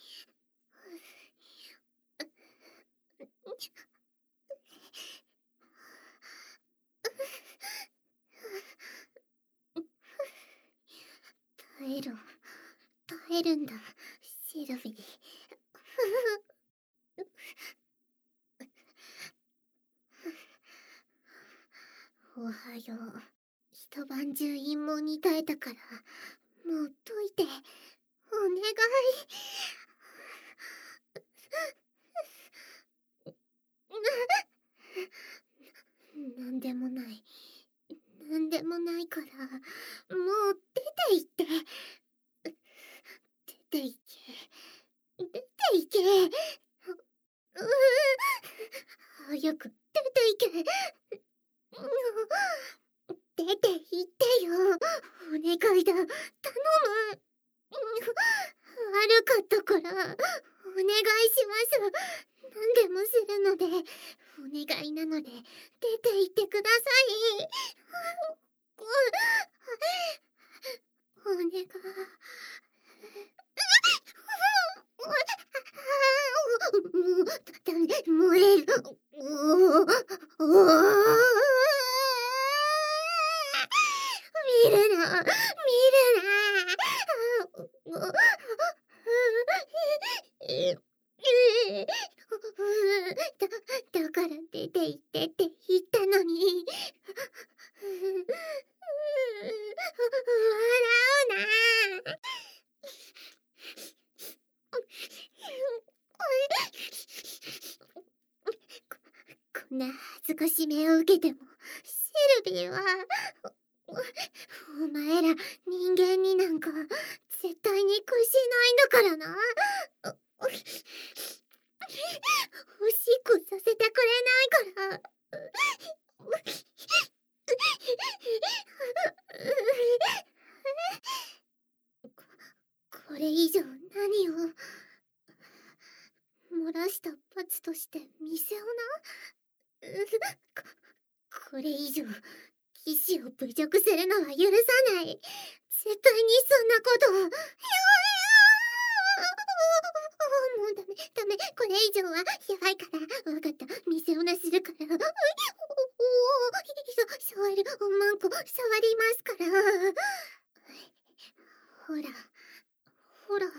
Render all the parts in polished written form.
耐えろ、耐えるんだ、シルビー。おはよう。一晩中陰謀に耐えたから、もう解いて、お願い。なんでもない。なんでもないから、もう出て行って。出て行け。出て行け。早く出て行け。出て行ってよ。お願いだ。頼む。悪かったから、お願いします。何でもするので、お願いなので、出て行ってください。お願い。もう、ダメ、燃える。見るな、見るな。だから出て行ってって言ったのに。笑うな。こんな恥ずかしめを受けても、シルビーは、お前ら人間になんか絶対に屈しないんだからな。おしっこさせてくれないから。これ以上何を漏らした罰として店をな。これ以上騎士を侮辱するのは許さない。絶対にそんなことを。もうダメ、ダメ。これ以上はやばいから。わかった。店をなするから。触る。マンコ、触りますから。ほら、ほら。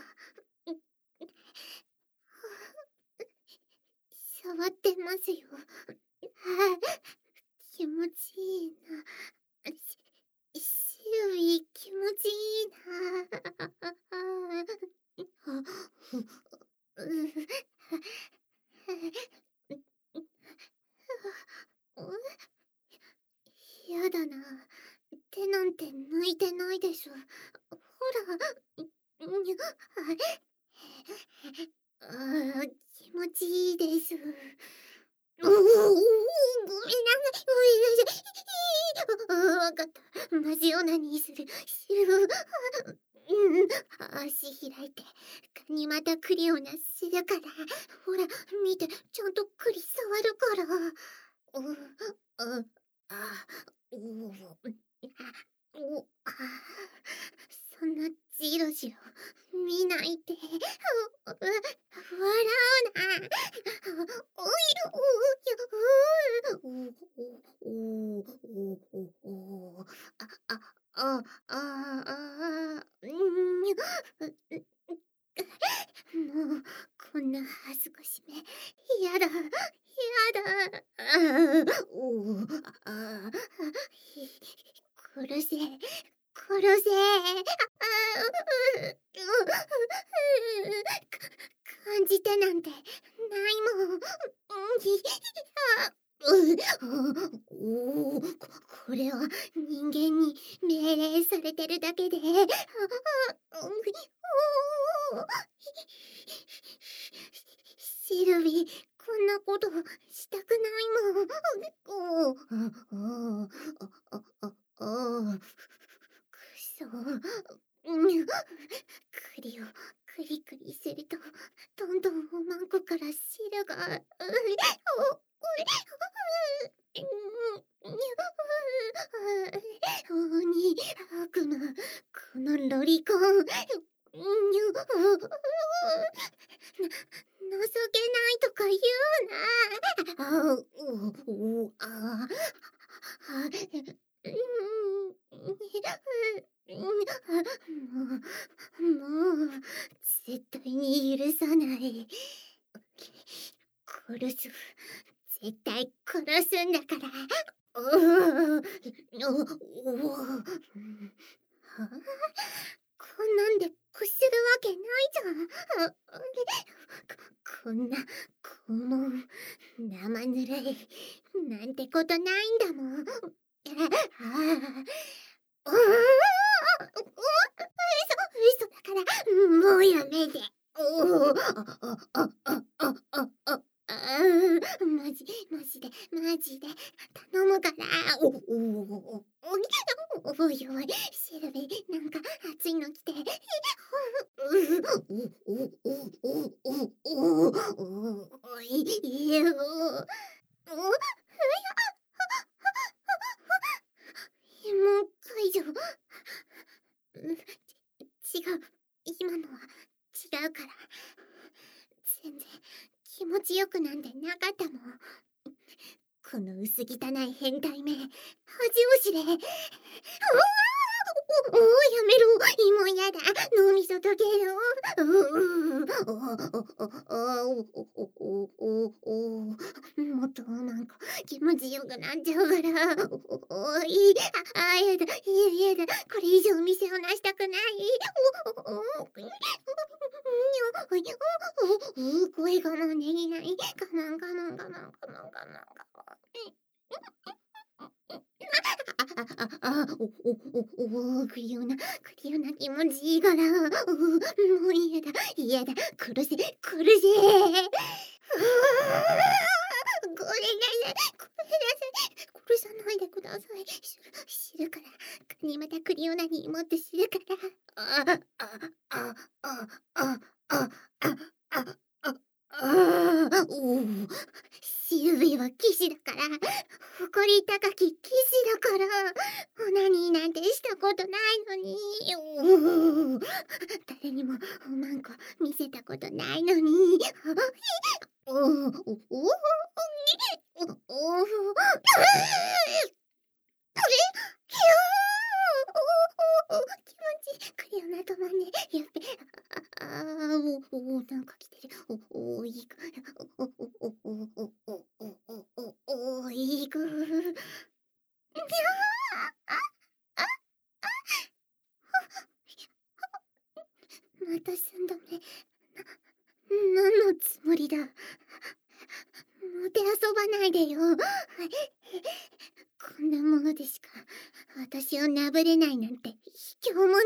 触ってますよ。気持ちいいな。シルビー気持ちいいな。やだな。手なんて抜いてないでしょ。ほら。気持ちいいです。ごめんなさい。わかった。同じようなにする。足開いて、ガニ股クリをなするから。ほら、見て、ちゃんと栗触るから。そんなじろじろ見ないで。笑うな。おいもう、こんな恥ずかしめ。やだ、やだ。殺せ、殺せ。感じてなんてないもん。これは人間に命令されてるだけで。シルビー、こんなことしたくないもん。くそ。栗をクリクリすると、どんどんおまんこから汁が。鬼、悪魔、このロリコン。 もう、絶対に許さない。殺す。絶対殺すんだから。おお、おお、はあ、こんなんで屈するわけないじゃん。こんな拷問、生ぬるいなんてことないんだもん。ああ、嘘だから、もうやめて。おお、マジで、マジで、頼むから。おいおい、シルビー、なんか熱いの来て。いいよ。もう解除。違う。今のは違うから。全然気持ちよくなんてなかったもん。この薄汚い変態め、恥を知れ。おお、やめろ。もうやだ。脳みそ溶ける。もっとなんか気持ちよくなっちゃうから。やだ。やだ。これ以上店をなしたくない。声がもうできない。我慢。クリオナ気持ちいいから。もう嫌だ。殺せ。ごめんなさい。殺さないでください。知るから。またクリオナにもっと知るから。シルビーは騎士だから。誇り高き騎士だから。オナニーなんてしたことないのに。誰にもなんか見せたことないのに。気持ちいい。クリオナ止まんね。やっべ。なんか来てる。いいか。いいか。また3度目。何のつもりだ。もてあそばないでよ。こんなものでしか私をなぶれないなんて卑怯者。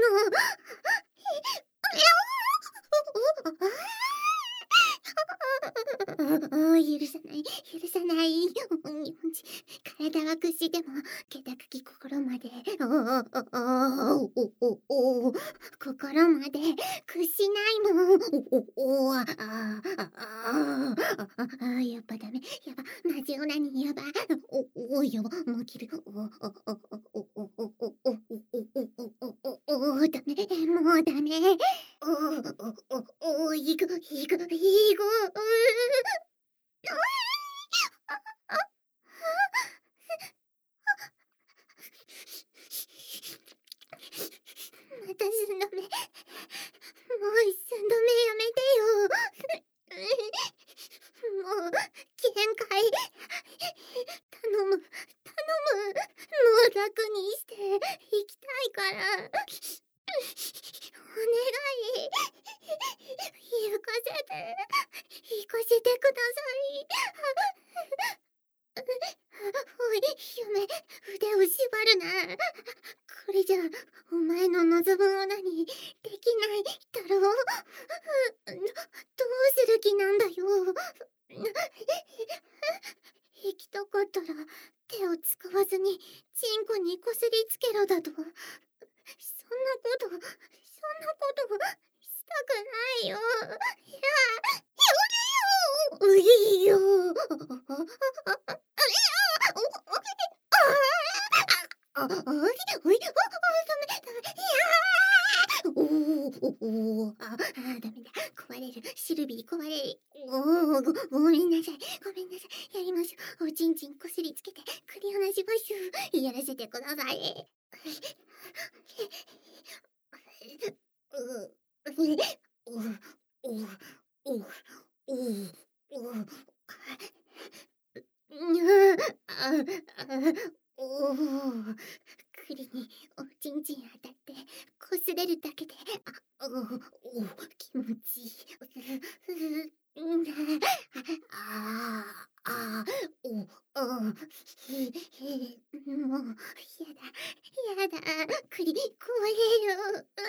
許さない。体は屈しても、気高き心まで、心まで屈しないもん。やっぱダメ。やば、マジオナニーやば。やば、もう切る。ダメ、もうダメ。いく。また3度目。もう3度目やめてよ。もう限界。頼む。もう楽にして行きたいから。お願い。行かせてください。おい、夢、腕を縛るな。これじゃ、お前の望むものにできないだろう。どうする気なんだよ。行きたかったら、手を使わずに、チンコにこすりつけろだと。そんなことしたくないよ。いいよ。ダメ。ダメだ。壊れる。シルビー壊れる。ごめんなさい。やりましょう。おちんちんこすりつけて、クリオナしましょう。やらせてください。 栗におちんちん当たって擦れるだけで、気持ちいい。ああ、ああ、もう、やだ、栗壊れる。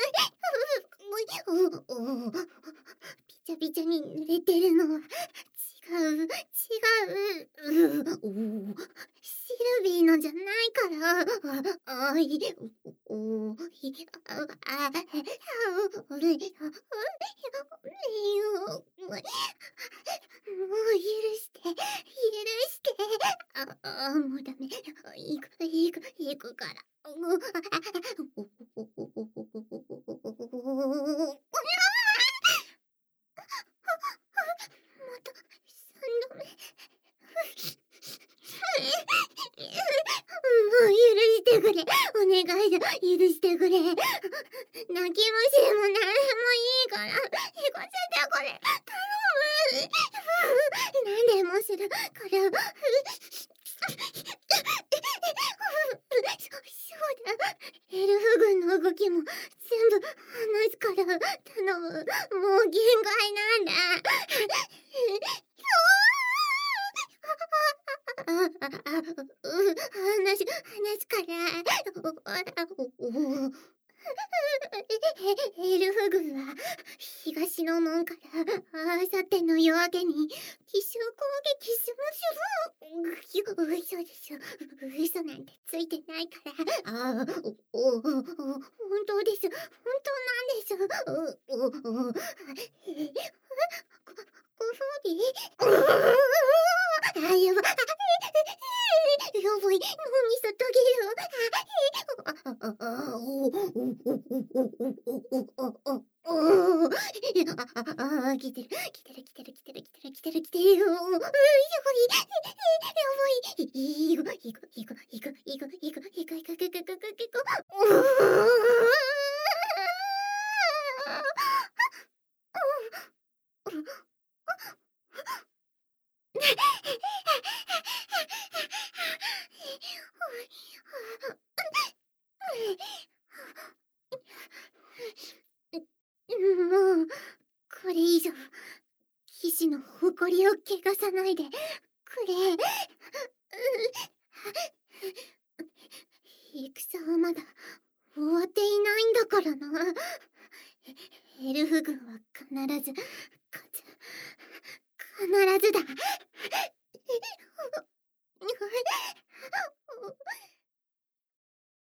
びちゃびちゃに濡れてるのは違う、シルビーのじゃないから。もう許して、もうダメ。行くから。また3度目。もう許してくれ。お願いだ。許してくれ。泣き虫もなんでもいいから。行かせてくれ。頼む。何でもするから。そうだ。エルフ軍の動きも全部話すから頼む。もう限界なんだ。話すから。エルフ軍は東の門からあさっての夜明けに奇襲攻撃しますよ。嘘でしょ。嘘なんてついてないから。本当です。本当なんです。ご褒美。やばい。脳みそとげる。来てる。やばい。行く。もう、これ以上、騎士の誇りを汚さないでくれ。戦はまだ終わっていないんだからな。エルフ軍は必ず勝つ。必ずだ。